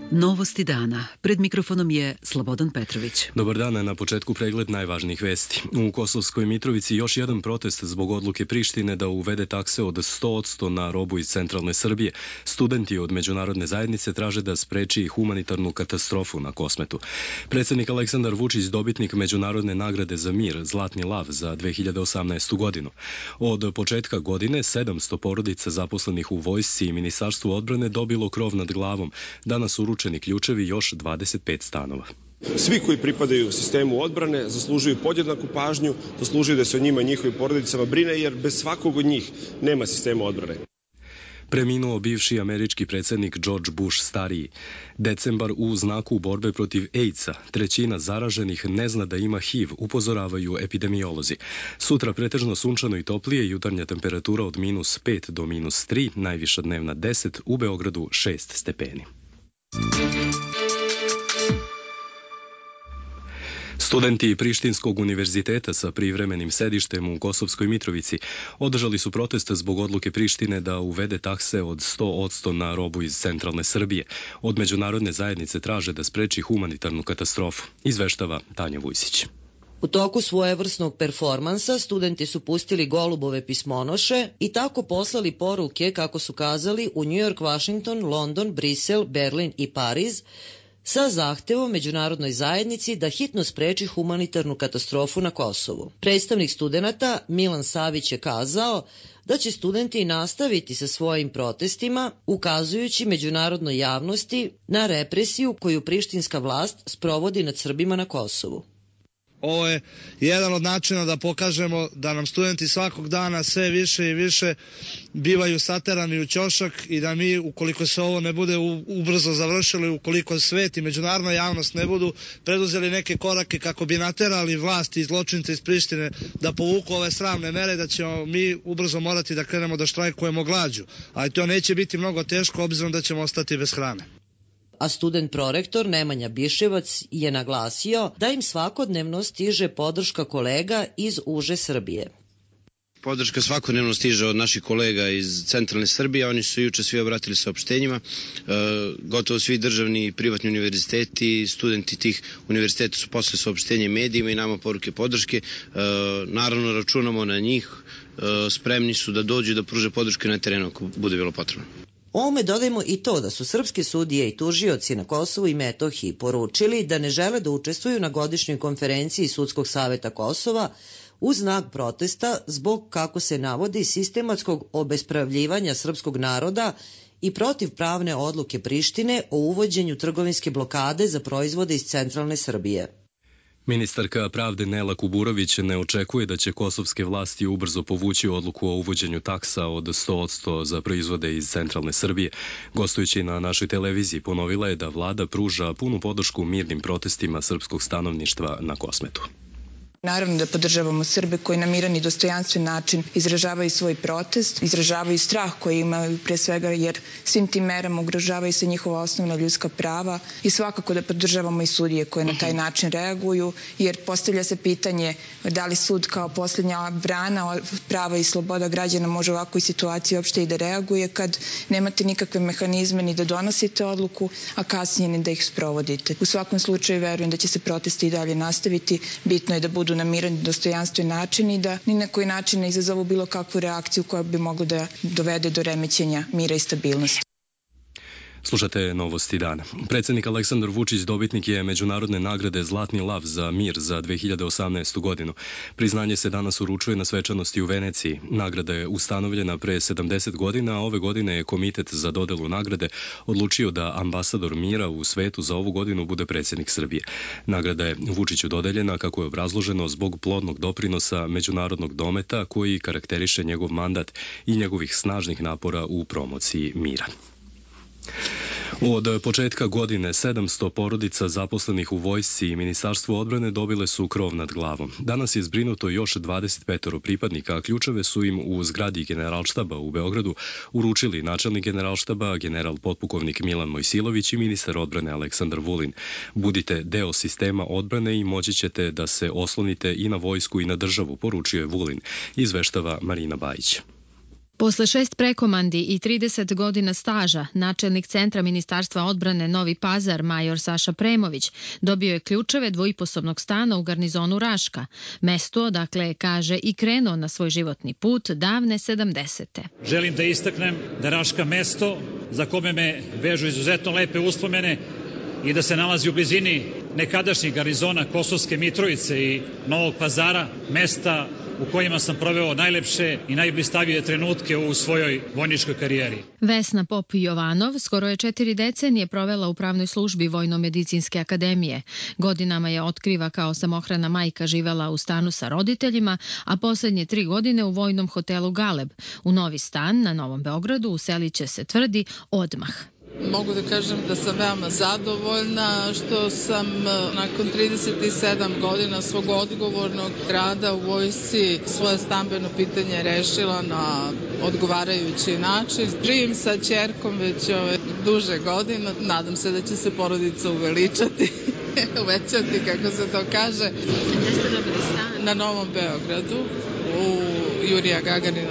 Novosti dana. Pred mikrofonom je Slobodan Petrović. Dobar dan, na početku pregled najvažnijih vesti. U Kosovskoj Mitrovici još jedan protest zbog odluke Prištine da uvede takse od 100% na robu iz centralne Srbije. Studenti od međunarodne zajednice traže da spreči humanitarnu katastrofu na Kosmetu. Predsjednik Aleksandar Vučić dobitnik međunarodne nagrade za mir Zlatni lav za 2018. godinu. Od početka godine 700 porodica zaposlenih u vojsci i Ministarstvu odbrane dobilo krov nad glavom. Danas uručeni ključevi još 25 stanova. Svi koji pripadaju sistemu odbrane zaslužuju podjednaku pažnju, zaslužuju da se o njima i njihovim porodicama brine, jer bez svakog od njih nema sistema odbrane. Preminuo bivši američki predsjednik George Bush stariji. Decembar u znaku borbe protiv AIDS-a. Trećina zaraženih ne zna da ima HIV, upozoravaju epidemiolozi. Sutra pretežno sunčano i toplije, jutarnja temperatura od -5 do -3, najviša dnevna 10, u Beogradu 6 stepeni. Studenti Prištinskog univerziteta sa privremenim sedištem u Kosovskoj Mitrovici održali su protest zbog odluke Prištine da uvede takse od 100% na robu iz centralne Srbije. Od međunarodne zajednice traže da spreči humanitarnu katastrofu, izveštava Tanja Vujsić. U toku svojevrsnog performansa studenti su pustili golubove pismonoše i tako poslali poruke, kako su kazali, u New York, Washington, London, Brisel, Berlin i Pariz, sa zahtevom međunarodnoj zajednici da hitno spreči humanitarnu katastrofu na Kosovu. Predstavnik studenata Milan Savić je kazao da će studenti nastaviti sa svojim protestima, ukazujući međunarodnoj javnosti na represiju koju prištinska vlast sprovodi nad Srbima na Kosovu. Ovo je jedan od načina da pokažemo da nam studenti svakog dana sve više i više bivaju saterani u ćošak i da mi, ukoliko se ovo ne bude ubrzo završilo, ukoliko svet i međunarodna javnost ne budu preduzeli neke korake kako bi naterali vlasti i zločince iz Prištine da povuku ove sramne mere, da ćemo mi ubrzo morati da krenemo da štrajkujemo glađu. Ali to neće biti mnogo teško, obzirom da ćemo ostati bez hrane. A student prorektor Nemanja Biševac je naglasio da im svakodnevno stiže podrška kolega iz uže Srbije. Podrška svakodnevno stiže od naših kolega iz centralne Srbije, oni su juče svi obratili saopštenjima, gotovo svi državni i privatni univerziteti, studenti tih univerziteta su poslali saopštenje medijima i nama poruke podrške, naravno računamo na njih, spremni su da dođu i da pruže podršku na terenu ako bude bilo potrebno. Ovome dodajmo i to da su srpske sudije i tužioci na Kosovu i Metohiji poručili da ne žele da učestvuju na godišnjoj konferenciji Sudskog saveta Kosova u znak protesta zbog, kako se navodi, sistematskog obespravljivanja srpskog naroda i protiv pravne odluke Prištine o uvođenju trgovinske blokade za proizvode iz centralne Srbije. Ministarka pravde Nela Kuburović ne očekuje da će kosovske vlasti ubrzo povući odluku o uvođenju taksa od 100% za proizvode iz centralne Srbije. Gostujući na našoj televiziji ponovila je da vlada pruža punu podršku mirnim protestima srpskog stanovništva na Kosmetu. Naravno da podržavamo Srbe koji na miran i dostojanstven način izražavaju svoj protest, izražavaju strah koji imaju pre svega jer svim tim merama ugrožavaju se njihova osnovna ljudska prava i svakako da podržavamo i sudije koje na taj način reaguju jer postavlja se pitanje da li sud kao posljednja brana prava i sloboda građana može u ovakvoj situaciji uopšte i da reaguje kad nemate nikakve mehanizme ni da donosite odluku, a kasnije ni da ih sprovodite. U svakom slučaju verujem da će se protesti i dalje nastaviti, bitno je da budu na miran i dostojanstven način i da ni na koji način ne izazovu bilo kakvu reakciju koja bi mogla da dovede do remećenja mira i stabilnosti. Slušate Novosti dana. Predsjednik Aleksandar Vučić dobitnik je međunarodne nagrade Zlatni lav za mir za 2018. godinu. Priznanje se danas uručuje na svečanosti u Veneciji. Nagrada je ustanovljena pre 70 godina, a ove godine je Komitet za dodelu nagrade odlučio da ambasador mira u svetu za ovu godinu bude predsjednik Srbije. Nagrada je Vučiću dodeljena, kako je obrazloženo, zbog plodnog doprinosa međunarodnog dometa koji karakteriše njegov mandat i njegovih snažnih napora u promociji mira. Od početka godine 700 porodica zaposlenih u vojsci i Ministarstvu odbrane dobile su krov nad glavom. Danas je zbrinuto još 25 pripadnika, a ključeve su im u zgradi Generalštaba u Beogradu uručili načelnik Generalštaba, general potpukovnik Milan Mojsilović i ministar odbrane Aleksandar Vulin. Budite deo sistema odbrane i moći ćete da se oslonite i na vojsku i na državu, poručio je Vulin, izveštava Marina Bajić. Posle 6 prekomandi i 30 godina staža, načelnik centra Ministarstva odbrane Novi Pazar, major Saša Premović, dobio je ključeve dvoiposobnog stana u garnizonu Raška, mesto odakle je, kaže, i krenuo na svoj životni put davne 70. Želim da istaknem da Raška mesto za kome me vežu izuzetno lepe uspomene i da se nalazi u blizini nekadašnjih garnizona Kosovske Mitrovice i Novog Pazara, mesta u kojima sam proveo najlepše i najblistavije trenutke u svojoj vojničkoj karijeri. Vesna Pop Jovanov skoro je 4 decenije provela u pravnoj službi Vojno-medicinske akademije. Godinama je otkriva kao samohrana majka živela u stanu sa roditeljima, a poslednje 3 godine u vojnom hotelu Galeb. U novi stan na Novom Beogradu uselit će se, tvrdi, odmah. Mogu da kažem da sam veoma zadovoljna što sam nakon 37 godina svog odgovornog rada u vojsci svoje stambeno pitanje rešila na odgovarajući način. Živim sa ćerkom već duže godine. Nadam se da će se porodica uveličati, uvećati, kako se to kaže. Gde ste dobili stan? Na Novom Beogradu, u Jurija Gagarina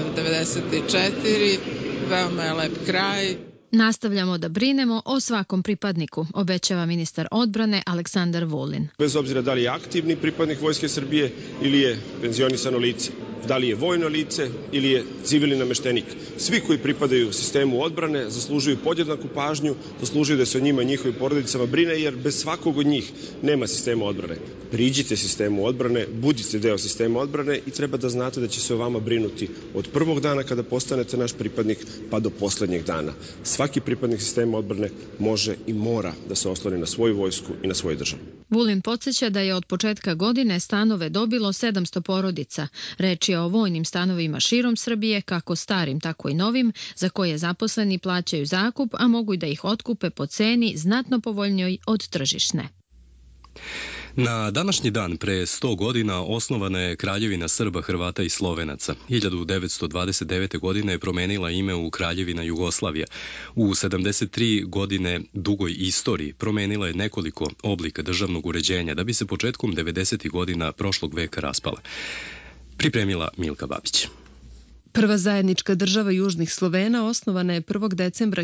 94. Veoma je lep kraj. Nastavljamo da brinemo o svakom pripadniku, obećava ministar odbrane Aleksandar Vulin. Bez obzira da li je aktivni pripadnik Vojske Srbije ili je penzionisano lice, da li je vojno lice ili je civilni nameštenik. Svi koji pripadaju sistemu odbrane zaslužuju podjednaku pažnju, zaslužuju da se o njima i njihovim porodicama brine, jer bez svakog od njih nema sistema odbrane. Priđite sistemu odbrane, budite deo sistema odbrane i treba da znate da će se o vama brinuti od prvog dana kada postanete naš pripadnik pa do poslednjeg dana. Svaki pripadnik sistema odbrane može i mora da se osloni na svoju vojsku i na svoju državu. Vulin podsjeća da je od početka godine stanove dobilo 700 porodica. Reč je o vojnim stanovima širom Srbije, kako starim, tako i novim, za koje zaposleni plaćaju zakup, a mogu i da ih otkupe po ceni znatno povoljnjoj od tržišne. Na današnji dan pre 100 godina osnovana je Kraljevina Srba, Hrvata i Slovenaca. 1929. godine je promenila ime u Kraljevina Jugoslavija. U 73 godine dugoj istoriji promenila je nekoliko oblika državnog uređenja da bi se početkom 90. godina prošlog veka raspala. Pripremila Milka Babić. Prva zajednička država južnih Slovena osnovana je 1. decembra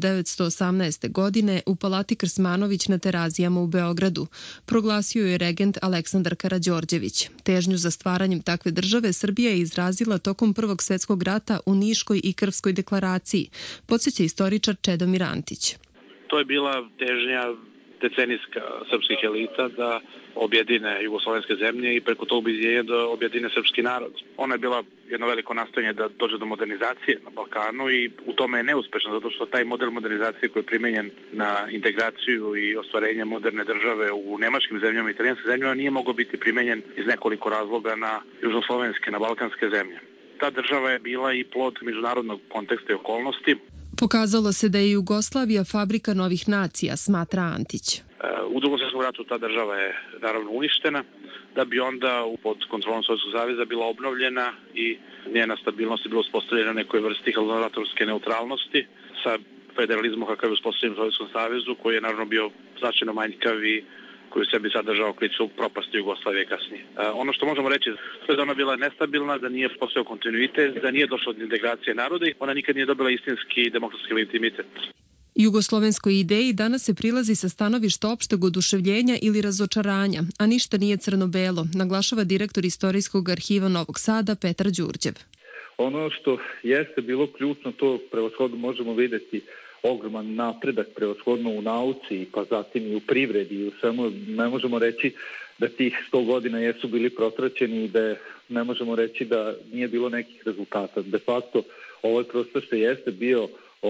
1918. godine u Palati Krsmanović na Terazijama u Beogradu. Proglasio je regent Aleksandar Karađorđević. Težnju za stvaranjem takve države Srbija je izrazila tokom Prvog svetskog rata u Niškoj i Krfskoj deklaraciji, podsjeća istoričar Čedomir Antić. To je bila težnja decenijska srpskih elita da objedine jugoslovenske zemlje i preko tog objedinjenja da objedine srpski narod. Ona je bila jedno veliko nastojanje da dođe do modernizacije na Balkanu i u tome je neuspešno, zato što taj model modernizacije koji je primenjen na integraciju i ostvarenje moderne države u nemačkim zemljama i italijanskim zemljama nije mogao biti primenjen iz nekoliko razloga na južnoslovenske, na balkanske zemlje. Ta država je bila i plod međunarodnog konteksta i okolnosti. Pokazalo se da je Jugoslavija fabrika novih nacija, smatra Antić. U Drugom svjetskom ratu ta država je naravno uništena, da bi onda pod kontrolom Sovjetskog saveza bila obnovljena i njena stabilnost je bila uspostavljena na nekoj vrsti hladnoratorske neutralnosti sa federalizmom kakav je uspostavljen u Sovjetskom savezu, koji je naravno bio značajno manjkav i koji u sebi sadržao klicu propasti Jugoslavije kasnije. Ono što možemo reći je da ona bila nestabilna, da nije postojao kontinuitet, da nije došlo do integracije naroda i ona nikad nije dobila istinski demokratski legitimitet. Jugoslovenskoj ideji danas se prilazi sa stanovišta opšteg oduševljenja ili razočaranja, a ništa nije crno-belo, naglašava direktor Istorijskog arhiva Novog Sada Petar Đurđev. Ono što jeste bilo ključno, to prevashodno možemo videti ogroman napredak prevashodno u nauci, pa zatim i u privredi i u svemu. Ne možemo reći da tih 100 godina jesu bili protraćeni i da ne možemo reći da nije bilo nekih rezultata. De facto, ovaj prostor se jeste bio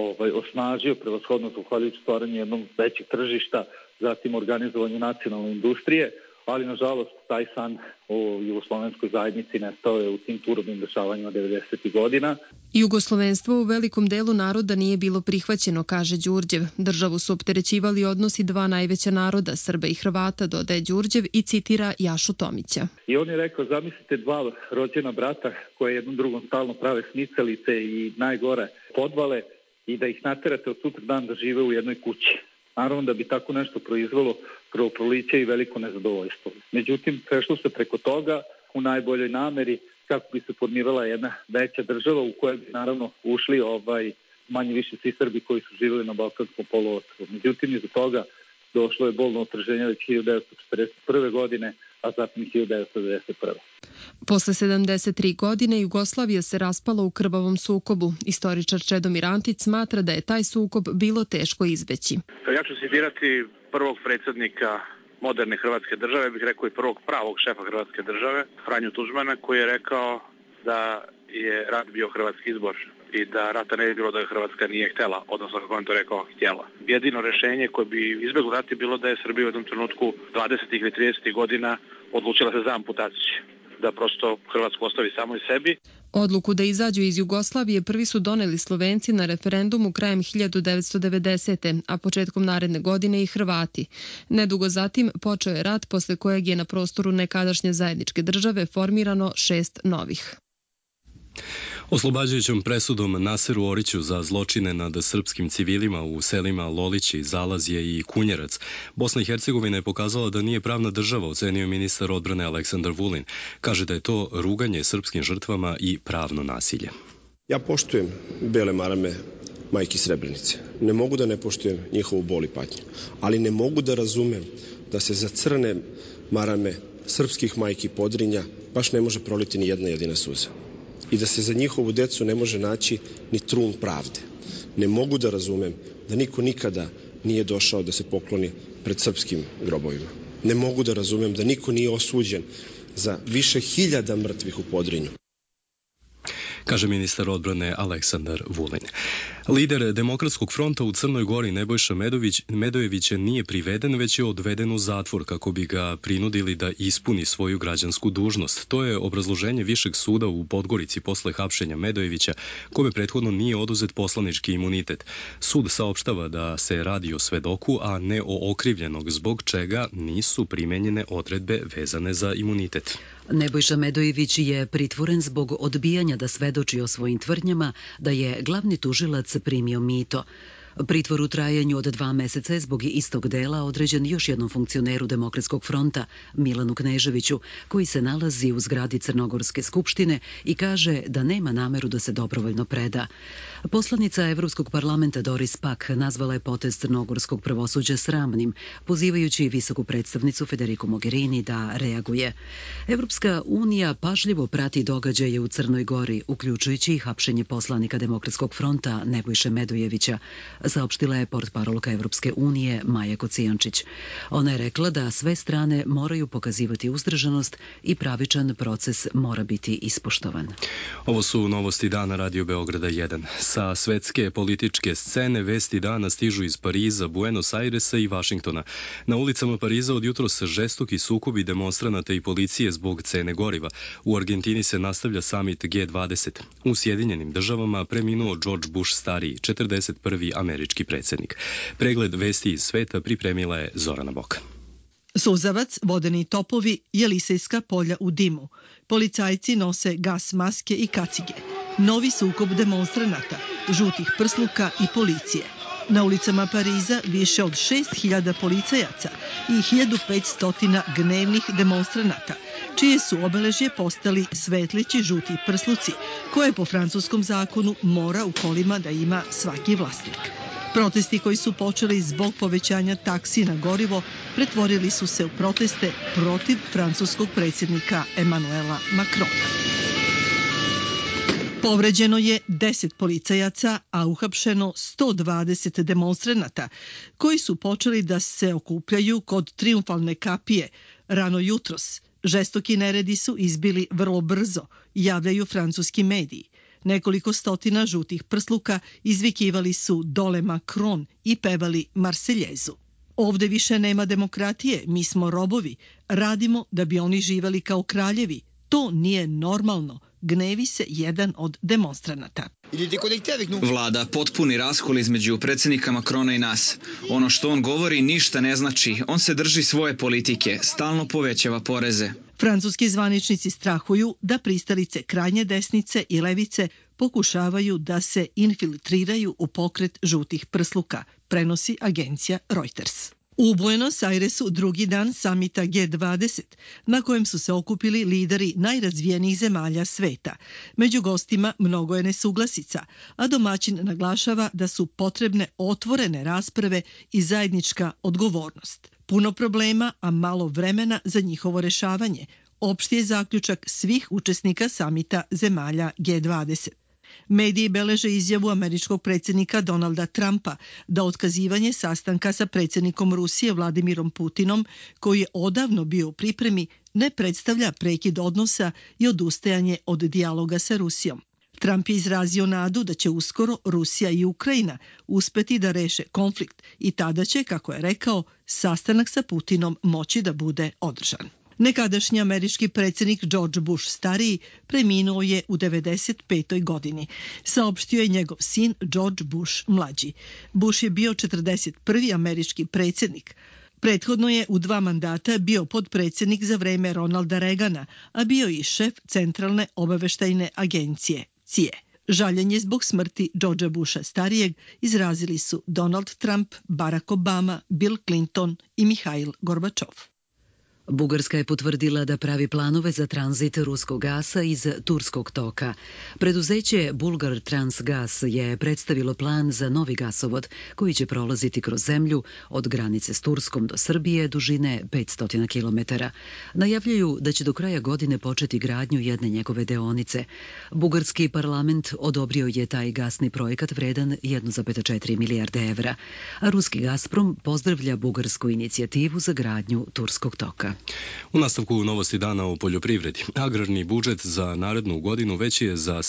osnažio prevashodno zahvaljujući stvaranju jednog većeg tržišta, zatim organizovanju nacionalne industrije, ali nažalost taj san o jugoslovenskoj zajednici nestao je u tim turobnim dešavanjima 90. godina. Jugoslovenstvo u velikom delu naroda nije bilo prihvaćeno, kaže Đurđev. Državu su opterećivali odnosi dva najveća naroda, Srba i Hrvata, dodaje Đurđev i citira Jašu Tomića. I on je rekao, zamislite dva rođena brata koje jednom drugom stalno prave smicalice i najgore podvale i da ih naterate od sutra dan da žive u jednoj kući. Naravno da bi tako nešto proizvelo krvoproliće i veliko nezadovoljstvo. Međutim, prešlo se preko toga u najboljoj nameri kako bi se formirala jedna veća država u kojoj bi naravno ušli manje više svi Srbi koji su živjeli na Balkanskom poluostrvu. Međutim, iza toga došlo je bolno otraženje već 1941. godine, a zatim 1991. Posle 73 godine Jugoslavija se raspala u krvavom sukobu. Istoričar Čedomir Antić smatra da je taj sukob bilo teško izbeći. Ja ću citirati prvog predsjednika moderne Hrvatske države, bih rekao i prvog pravog šefa Hrvatske države, Franju Tuđmana, koji je rekao da je rat bio hrvatski izbor i da rata ne bi bilo da Hrvatska nije htjela, odnosno kako on to rekao, htjela. Jedino rješenje koje bi izbjeglo rat je bilo da je Srbija u jednom trenutku 20. ili 30. godina odlučila se za amputaciju, da prosto Hrvatsku ostavi samo i sebi. Odluku da izađu iz Jugoslavije prvi su doneli Slovenci na referendumu krajem 1990. a početkom naredne godine i Hrvati. Nedugo zatim počeo je rat posle kojeg je na prostoru nekadašnje zajedničke države formirano 6 novih. Oslobađajućom presudom Naseru Oriću za zločine nad srpskim civilima u selima Lolići, Zalazje i Kunjerac, Bosna i Hercegovina je pokazala da nije pravna država, ocenio ministar odbrane Aleksandar Vulin. Kaže da je to ruganje srpskim žrtvama i pravno nasilje. Ja poštujem bele marame majki Srebrenice. Ne mogu da ne poštujem njihovu bol i patnju, ali ne mogu da razumem da se za crne marame srpskih majki Podrinja baš ne može proliti ni jedna jedina suza. I da se za njihovu decu ne može naći ni trun pravde. Ne mogu da razumem da niko nikada nije došao da se pokloni pred srpskim grobovima. Ne mogu da razumem da niko nije osuđen za više hiljada mrtvih u Podrinju. Kaže ministar odbrane Aleksandar Vulin. Lider Demokratskog fronta u Crnoj Gori Nebojša Medojević nije priveden, već je odveden u zatvor kako bi ga prinudili da ispuni svoju građansku dužnost. To je obrazloženje Višeg suda u Podgorici posle hapšenja Medojevića, kome prethodno nije oduzet poslanički imunitet. Sud saopštava da se radi o svedoku, a ne o okrivljenog, zbog čega nisu primenjene odredbe vezane za imunitet. Nebojša Medojević je pritvoren zbog odbijanja da svedoči o svojim tvrdnjama da je glavni tužilac primio mito. Pritvor u trajanju od 2 meseca je zbog istog dela određen još jednom funkcioneru Demokratskog fronta, Milanu Kneževiću, koji se nalazi u zgradi Crnogorske skupštine i kaže da nema nameru da se dobrovoljno preda. Poslanica Evropskog parlamenta Doris Pack nazvala je potez crnogorskog pravosuđa sramnim, pozivajući visoku predstavnicu Federiku Mogherini da reaguje. Evropska unija pažljivo prati događaje u Crnoj Gori, uključujući i hapšenje poslanika Demokratskog fronta Nebojše Medojevića, saopštila je portparolka Evropske unije Maja Kocijančić. Ona je rekla da sve strane moraju pokazivati uzdržanost i pravičan proces mora biti ispoštovan. Ovo su novosti dana Radio Beograda 1. Sa svetske političke scene vesti dana stižu iz Pariza, Buenos Airesa i Vašingtona. Na ulicama Pariza od jutros žestoki sukobi demonstranata i policije zbog cene goriva. U Argentini se nastavlja samit G20. U Sjedinjenim državama preminuo George Bush stariji, 41. američki predsjednik. Pregled vesti iz sveta pripremila je Zorana Boka. Suzavac, vodeni topovi, Jelisejska polja u dimu. Policajci nose gas maske i kacige. Novi sukob demonstranata, žutih prsluka i policije. Na ulicama Pariza više od 6000 policajaca i 1500 gnevnih demonstranata, čije su obeležje postali svetlići žuti prsluci, koje po francuskom zakonu mora u kolima da ima svaki vlasnik. Protesti koji su počeli zbog povećanja taksi na gorivo pretvorili su se u proteste protiv francuskog predsjednika Emanuela Macrona. Povređeno je 10 policajaca, a uhapšeno 120 demonstranata, koji su počeli da se okupljaju kod Trijumfalne kapije rano jutros. Žestoki neredi su izbili vrlo brzo, javljaju francuski mediji. Nekoliko stotina žutih prsluka izvikivali su dole Macron i pevali Marseljezu. Ovde više nema demokratije, mi smo robovi, radimo da bi oni živeli kao kraljevi. To nije normalno, gnevi se jedan od demonstranata. Vlada potpuni raskol između predsjednika Macrona i nas. Ono što on govori ništa ne znači. On se drži svoje politike, stalno povećava poreze. Francuski zvaničnici strahuju da pristalice krajnje desnice i levice pokušavaju da se infiltriraju u pokret žutih prsluka, prenosi agencija Reuters. U Buenos Airesu drugi dan samita G20, na kojem su se okupili lideri najrazvijenijih zemalja sveta. Među gostima mnogo je nesuglasica, a domaćin naglašava da su potrebne otvorene rasprave i zajednička odgovornost. Puno problema, a malo vremena za njihovo rešavanje. Opšti je zaključak svih učesnika samita zemalja G20. Mediji beleže izjavu američkog predsjednika Donalda Trumpa da otkazivanje sastanka sa predsjednikom Rusije Vladimirom Putinom, koji je odavno bio u pripremi, ne predstavlja prekid odnosa i odustajanje od dijaloga sa Rusijom. Trump je izrazio nadu da će uskoro Rusija i Ukrajina uspeti da reše konflikt i tada će, kako je rekao, sastanak sa Putinom moći da bude održan. Nekadašnji američki predsjednik George Bush stariji preminuo je u 95. godini. Saopštio je njegov sin George Bush mlađi. Bush je bio 41. američki predsjednik. Prethodno je u 2 mandata bio podpredsjednik za vreme Ronalda Reagana, a bio i šef Centralne obaveštajne agencije CIA. Žaljenje zbog smrti Georgea Busha starijeg izrazili su Donald Trump, Barack Obama, Bill Clinton i Mihail Gorbačov. Bugarska je potvrdila da pravi planove za tranzit ruskog gasa iz turskog toka. Preduzeće Bulgar Transgas je predstavilo plan za novi gasovod koji će prolaziti kroz zemlju od granice s Turskom do Srbije dužine 500 km. Najavljuju da će do kraja godine početi gradnju jedne njegove deonice. Bugarski parlament odobrio je taj gasni projekat vredan 1,4 milijarde evra, a ruski Gazprom pozdravlja bugarsku inicijativu za gradnju turskog toka. U nastavku novosti dana o poljoprivredi. Agrarni budžet za narednu godinu veći je za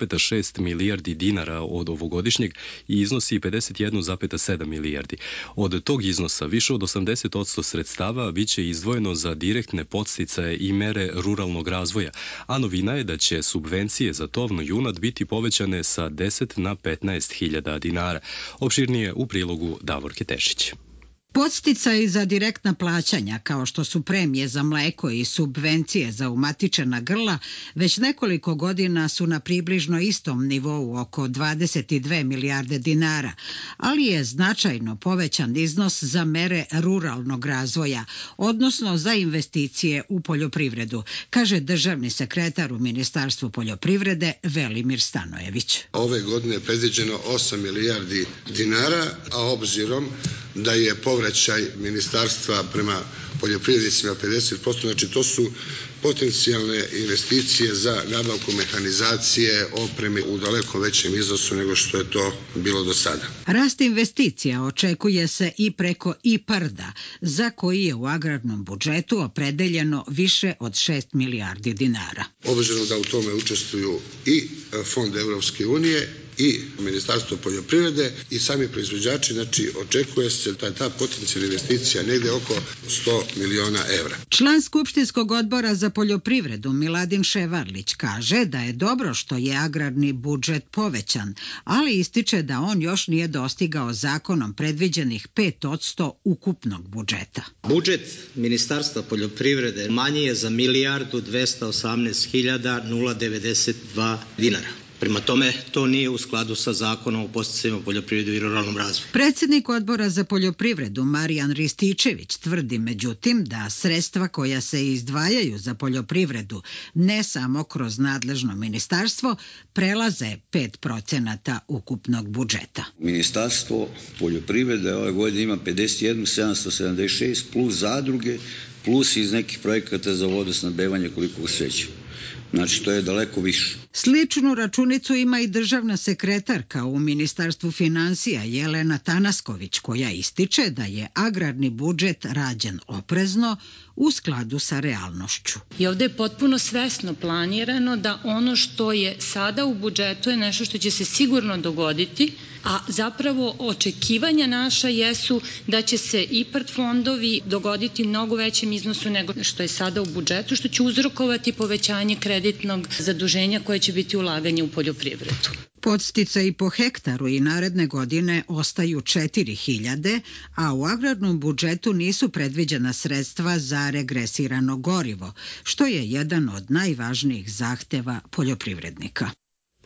7,6 milijardi dinara od ovogodišnjeg i iznosi 51,7 milijardi. Od tog iznosa više od 80% sredstava biće izdvojeno za direktne podsticaje i mere ruralnog razvoja, a novina je da će subvencije za tovno junad biti povećane sa 10 na 15.000 dinara. Opširnije u prilogu Davorke Tešić. Podsticaji za direktna plaćanja, kao što su premije za mleko i subvencije za umatičena grla, već nekoliko godina su na približno istom nivou, oko 22 milijarde dinara, ali je značajno povećan iznos za mere ruralnog razvoja, odnosno za investicije u poljoprivredu, kaže državni sekretar u Ministarstvu poljoprivrede Velimir Stanojević. Ove godine je predviđeno 8 milijardi dinara, a obzirom da je povraćaj ministarstva prema poljoprivrednicima 50%, znači to su potencijalne investicije za nabavku mehanizacije, opreme u daleko većem iznosu nego što je to bilo do sada. Rast investicija očekuje se i preko IPARD-a, za koji je u agrarnom budžetu opredeljeno više od 6 milijardi dinara. Obzirom da u tome učestvuju i Fond Evropske unije i Ministarstvo poljoprivrede i sami proizvođači, znači očekuje se da ta potencijalna investicija negde oko 100 miliona evra. Član Skupštinskog odbora za poljoprivredu Miladin Ševarlić kaže da je dobro što je agrarni budžet povećan, ali ističe da on još nije dostigao zakonom predviđenih 5% ukupnog budžeta. Budžet Ministarstva poljoprivrede manji je za 1.218.092 dinara. Prema tome, to nije u skladu sa zakonom o podsticajima poljoprivrede i ruralnom razvoju. Predsjednik odbora za poljoprivredu Marijan Rističević tvrdi međutim da sredstva koja se izdvajaju za poljoprivredu ne samo kroz nadležno ministarstvo prelaze 5% ukupnog budžeta. Ministarstvo poljoprivrede ove godine ima 51.776 plus zadruge plus iz nekih projekata za vodosnabdevanje koliko sveće. Znači, to je daleko više. Sličnu računicu ima i državna sekretarka u Ministarstvu finansija Jelena Tanasković, koja ističe da je agrarni budžet rađen oprezno u skladu sa realnošću. I ovdje je potpuno svesno planirano da ono što je sada u budžetu je nešto što će se sigurno dogoditi, a zapravo očekivanja naša jesu da će se IPARD fondovi dogoditi mnogo većem iznosu nego što je sada u budžetu, što će uzrokovati povećanje kreditnog zaduženja koje će biti ulaganje u poljoprivredu. Podsticaji po hektaru i naredne godine ostaju 4.000, a u agrarnom budžetu nisu predviđena sredstva za regresirano gorivo, što je jedan od najvažnijih zahteva poljoprivrednika.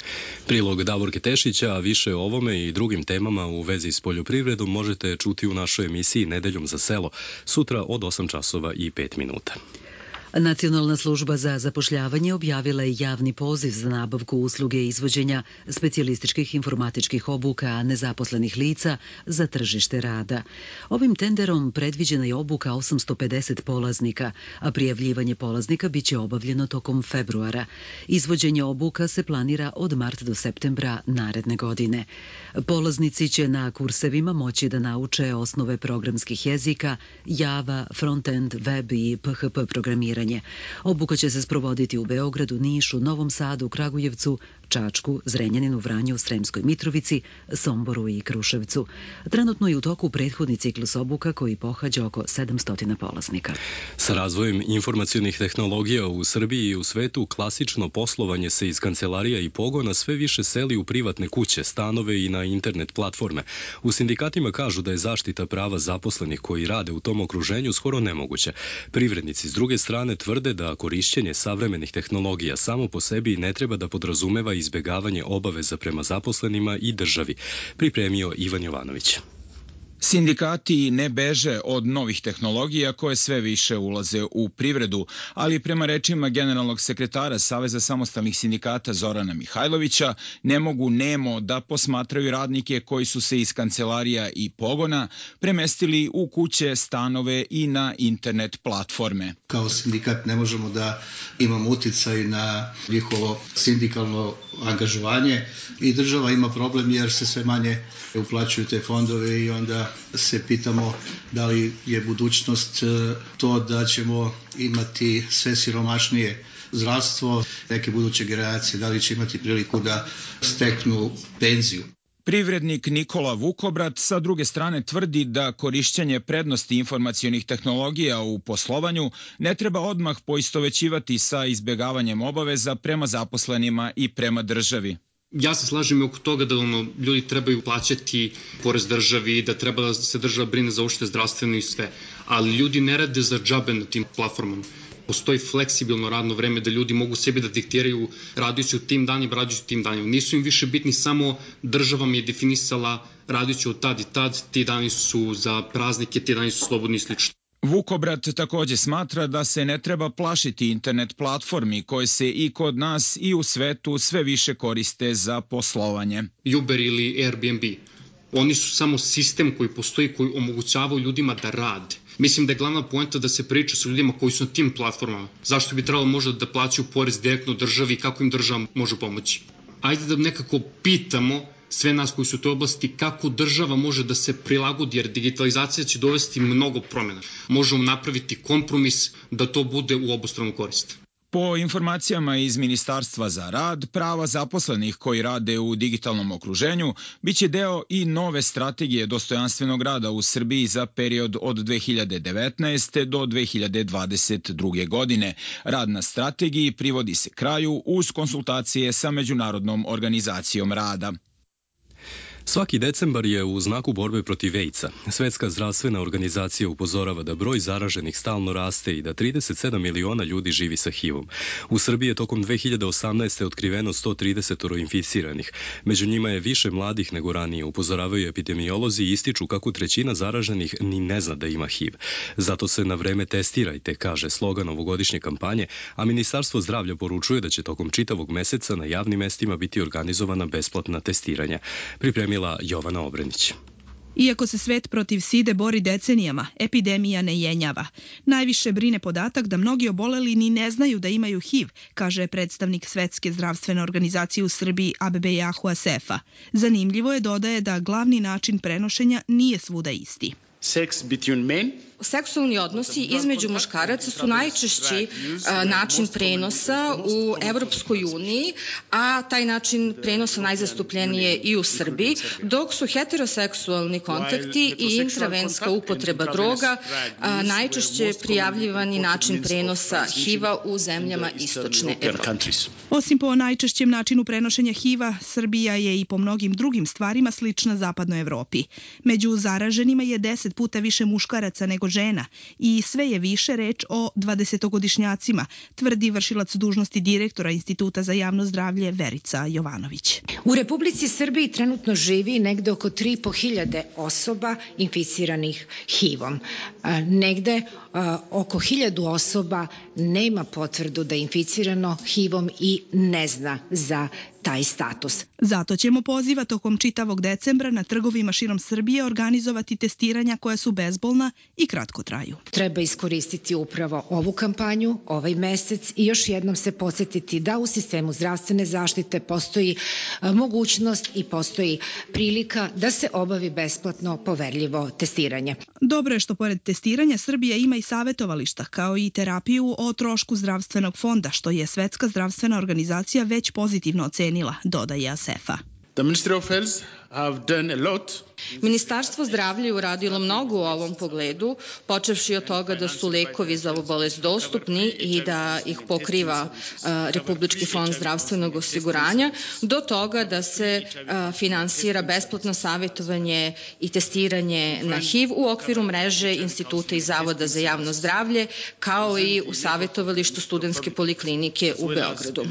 Prilog Davorke Tešića, a više o ovome i drugim temama u vezi s poljoprivredom možete čuti u našoj emisiji Nedeljom za selo, sutra od 8 časova i 5 minuta. Nacionalna služba za zapošljavanje objavila je javni poziv za nabavku usluge izvođenja specijalističkih informatičkih obuka nezaposlenih lica za tržište rada. Ovim tenderom predviđena je obuka 850 polaznika, a prijavljivanje polaznika biće obavljeno tokom februara. Izvođenje obuka se planira od marta do septembra naredne godine. Polaznici će na kursevima moći da nauče osnove programskih jezika, Java, frontend, web i PHP programiranje. Obuka će se sprovoditi u Beogradu, Nišu, Novom Sadu, Kragujevcu, Čačku, Zrenjaninu, Vranju, Sremskoj Mitrovici, Somboru i Kruševcu. Trenutno je u toku prethodni ciklus obuka koji pohađa oko 700 polaznika. Sa razvojem informacionih tehnologija u Srbiji i u svetu, klasično poslovanje se iz kancelarija i pogona sve više seli u privatne kuće, stanove i na internet platforme. U sindikatima kažu da je zaštita prava zaposlenih koji rade u tom okruženju skoro nemoguća. Privrednici s druge strane tvrde da korišćenje savremenih tehnologija samo po sebi ne treba da podrazumeva izbegavanje obaveza prema zaposlenima i državi, pripremio Ivan Jovanović. Sindikati ne beže od novih tehnologija koje sve više ulaze u privredu, ali prema rečima generalnog sekretara Saveza samostalnih sindikata Zorana Mihajlovića ne mogu nemo da posmatraju radnike koji su se iz kancelarija i pogona premestili u kuće, stanove i na internet platforme. Kao sindikat ne možemo da imamo uticaj na njihovo sindikalno angažovanje i država ima problem jer se sve manje uplaćuju te fondove i onda se pitamo da li je budućnost to da ćemo imati sve siromašnije zdravstvo, neke buduće generacije, da li će imati priliku da steknu penziju. Privrednik Nikola Vukobrat sa druge strane tvrdi da korišćenje prednosti informacionih tehnologija u poslovanju ne treba odmah poistovećivati sa izbjegavanjem obaveza prema zaposlenima i prema državi. Ja se slažem oko toga da ljudi trebaju plaćati porez državi, da treba da se država brine za uopšte zdravstveno i sve, ali ljudi ne rade za džabe na tim platformama. Postoji fleksibilno radno vreme da ljudi mogu sebi da diktiraju radit ću tim danima, radit ću tim danima. Nisu im više bitni samo država mi je definisala radit ću od tad i tad, ti dani su za praznike, ti dani su slobodni i slično. Vukobrat takođe smatra da se ne treba plašiti internet platformi koje se i kod nas i u svetu sve više koriste za poslovanje. Uber ili Airbnb, oni su samo sistem koji postoji, koji omogućavaju ljudima da rade. Mislim da je glavna poenta da se priča sa ljudima koji su na tim platformama. Zašto bi trebalo možda da plaćaju porez direktno državi i kako im država može pomoći. Ajde da nekako pitamo sve nas koji su u toj oblasti kako država može da se prilagodi, jer digitalizacija će dovesti mnogo promjena. Možemo napraviti kompromis da to bude u obostranu korist. Po informacijama iz Ministarstva za rad, prava zaposlenih koji rade u digitalnom okruženju biće deo i nove strategije dostojanstvenog rada u Srbiji za period od 2019. do 2022. godine. Rad na strategiji privodi se kraju uz konsultacije sa Međunarodnom organizacijom rada. Svaki decembar je u znaku borbe protiv AIDS-a. Svetska zdravstvena organizacija upozorava da broj zaraženih stalno raste i da 37 miliona ljudi živi sa HIV-om. U Srbiji je tokom 2018. otkriveno 130 inficiranih. Među njima je više mladih nego ranije, upozoravaju epidemiolozi i ističu kako trećina zaraženih ni ne zna da ima HIV. Zato se na vreme testirajte, kaže slogan ovogodišnje kampanje, a Ministarstvo zdravlja poručuje da će tokom čitavog meseca na javnim mestima biti organizovana besplatna testiranja. Pripremila Jovana Obrenić. Iako se svet protiv side bori decenijama, epidemija ne jenjava. Najviše brine podatak da mnogi oboleli ni ne znaju da imaju HIV, kaže predstavnik Svetske zdravstvene organizacije u Srbiji Abbeyahu Assefa. Zanimljivo je, dodaje, da glavni način prenošenja nije svuda isti. Seksualni odnosi između muškaraca su najčešći način prenosa u Evropskoj uniji, a taj način prenosa najzastupljeniji je i u Srbiji, dok su heteroseksualni kontakti i intravenska upotreba droga najčešće prijavljivani način prenosa HIV-a u zemljama istočne Evrope. Osim po najčešćem načinu prenošenja HIV-a, Srbija je i po mnogim drugim stvarima slična zapadnoj Evropi. Među zaraženima je 10 10 puta više muškaraca nego žena i sve je više reč o 20-godišnjacima, tvrdi vršilac dužnosti direktora Instituta za javno zdravlje Verica Jovanović. U Republici Srbiji trenutno živi negde oko 3.500 osoba inficiranih HIV-om. Negde oko 1000 osoba nema potvrdu da je inficirano HIV-om i ne zna za taj status. Zato ćemo poziva tokom čitavog decembra na trgovima širom Srbije organizovati testiranja koja su bezbolna i kratko traju. Treba iskoristiti upravo ovu kampanju, ovaj mesec i još jednom se podsjetiti da u sistemu zdravstvene zaštite postoji mogućnost i postoji prilika da se obavi besplatno poverljivo testiranje. Dobro je što pored testiranja Srbija ima i savetovališta kao i terapiju o trošku zdravstvenog fonda, što je Svetska zdravstvena organizacija već pozitivno ocenila, dodaje ASEFA. Ministarstvo zdravlja je uradilo mnogo u ovom pogledu, počevši od toga da su lekovi za ovu bolest dostupni i da ih pokriva Republički fond zdravstvenog osiguranja, do toga da se finansira besplatno savjetovanje i testiranje na HIV u okviru mreže Instituta i Zavoda za javno zdravlje, kao i u savjetovalištu studentske poliklinike u Beogradu.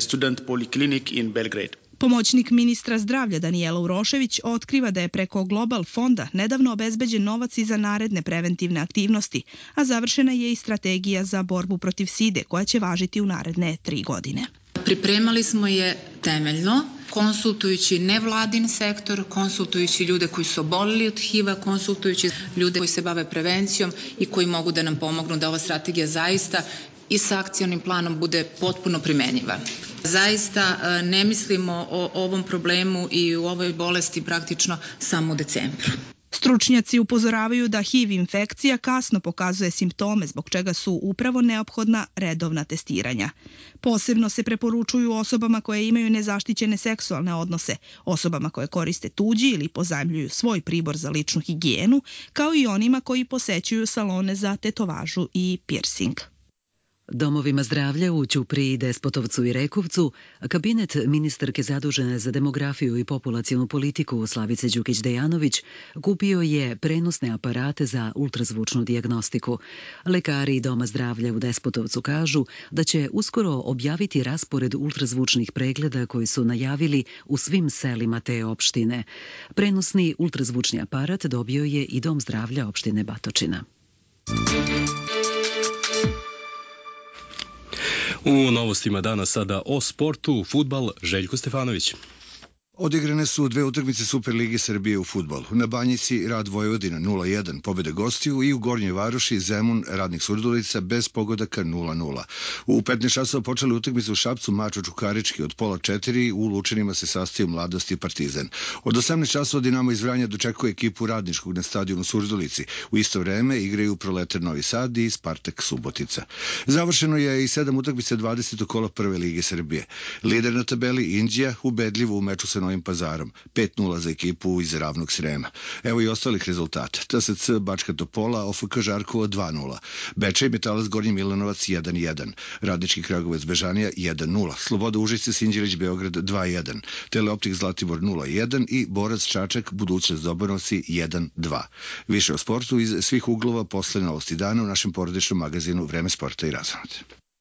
Pomoćnik ministra zdravlja Danijela Urošević otkriva da je preko Global fonda nedavno obezbeđen novac i za naredne preventivne aktivnosti, a završena je i strategija za borbu protiv side koja će važiti u naredne 3 godine. Pripremali smo je temeljno, konsultujući nevladin sektor, konsultujući ljude koji su obolili od HIV-a, konsultujući ljude koji se bave prevencijom i koji mogu da nam pomognu da ova strategija zaista i sa akcionim planom bude potpuno primenjiva. Zaista ne mislimo o ovom problemu i u ovoj bolesti praktično samo u decembru. Stručnjaci upozoravaju da HIV infekcija kasno pokazuje simptome, zbog čega su upravo neophodna redovna testiranja. Posebno se preporučuju osobama koje imaju nezaštićene seksualne odnose, osobama koje koriste tuđi ili pozajmljuju svoj pribor za ličnu higijenu, kao i onima koji posećuju salone za tetovažu i piercing. Domovima zdravlja u Ćupriji, Despotovcu i Rekovcu kabinet ministarke zadužene za demografiju i populacionu politiku Slavice Đukić-Dejanović kupio je prenosne aparate za ultrazvučnu dijagnostiku. Lekari Doma zdravlja u Despotovcu kažu da će uskoro objaviti raspored ultrazvučnih pregleda koji su najavili u svim selima te opštine. Prenosni ultrazvučni aparat dobio je i Dom zdravlja opštine Batočina. U novostima dana sada o sportu, fudbal, Željko Stefanović. Odigrane su 2 utakmice Superlige Srbije u fudbalu. Na Banjici Rad Vojvodina 0-1 pobede gostiju i u Gornjoj Varoši Zemun Radnik Surdulica bez pogodaka 0-0. U 15 časova počeli utakmice u Šapcu Mačo Čukarički od 3:30, u Lučanima se sastaju Mladost i Partizan. Od 18 časova Dinamo iz Vranja dočekuje ekipu Radničkog na stadionu Surdulici. U isto vreme igraju Proletar Novi Sad i Spartak Subotica. Završeno je i 7 utakmica 20. kola Prve lige Srbije. Lider na tabeli Inđija ubedljivo u meču sa Novim Pazarom, 5-0 za ekipu iz Ravnog Srema. Evo i ostalih rezultata. TSC Bačka Topola, OFK Žarkovo 2-0. Bečej Metalac Gornji Milanovac 1-1. Radnički Kragujevac Bežanija 1-0. Sloboda Užice Sinđelić Beograd 2-1. Teleoptik Zlatibor 0-1 i Borac Čačak Budućnost Dobanovci 1-2. Više o sportu iz svih uglova posle novosti dana u našem porodičnom magazinu Vreme sporta i razonode.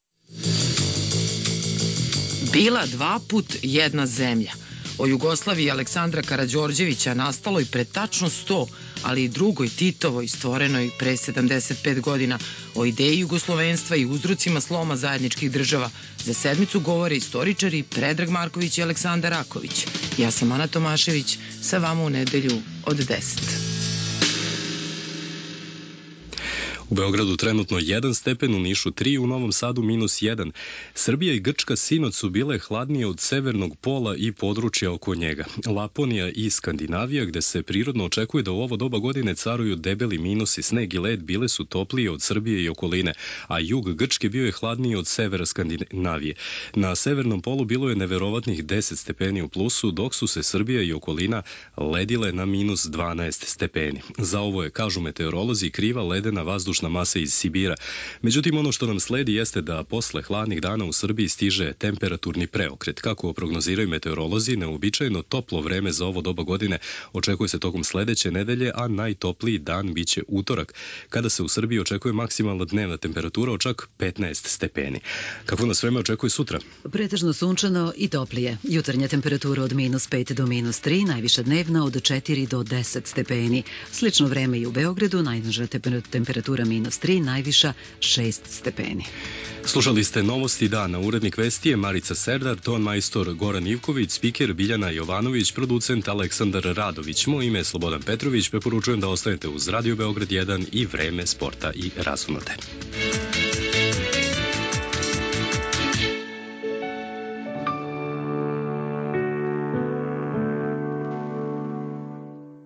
Bila 2 put jedna zemlja. O Jugoslaviji Aleksandra Karađorđevića nastaloj pre tačno 100, ali i drugoj Titovoj stvorenoj pre 75 godina, o ideji jugoslovenstva i uzrocima sloma zajedničkih država. Za sedmicu govore istoričari Predrag Marković i Aleksandar Raković. Ja sam Ana Tomašević, sa vama u nedelju od 10. U Beogradu trenutno 1 stepen, u Nišu 3, u Novom Sadu -1. Srbija i Grčka sinoć su bile hladnije od severnog pola i područja oko njega. Laponija i Skandinavija, gde se prirodno očekuje da u ovo doba godine caruju debeli minusi, sneg i led, bile su toplije od Srbije i okoline, a jug Grčke bio je hladniji od severa Skandinavije. Na severnom polu bilo je neverovatnih 10 stepeni u plusu, dok su se Srbija i okolina ledile na -12 stepeni. Za ovo je, kažu meteorolozi, kriva ledena vazdušna oblačna masa iz Sibira. Međutim, ono što nam sledi jeste da posle hladnih dana u Srbiji stiže temperaturni preokret. Kako prognoziraju meteorolozi, neuobičajeno toplo vreme za ovo doba godine očekuje se tokom sledeće nedelje, a najtopliji dan biće utorak, kada se u Srbiji očekuje maksimalna dnevna temperatura od čak 15 stepeni. Kako nas vreme očekuje sutra? Pretežno sunčano i toplije. Jutarnja temperatura od -5 do -3, najviša dnevna od 4 do 10 stepeni. Slično vreme i u Beogradu, najniža temperatura -3, najviša 6 stepeni. Slušali ste Novosti dana. Urednik vesti je Marica Serdar, ton majstor Goran Ivković, spiker Biljana Jovanović, producent Aleksandar Radović. Moje ime je Slobodan Petrović. Preporučujem da ostanete uz Radio Beograd 1 i Vreme sporta i razunote.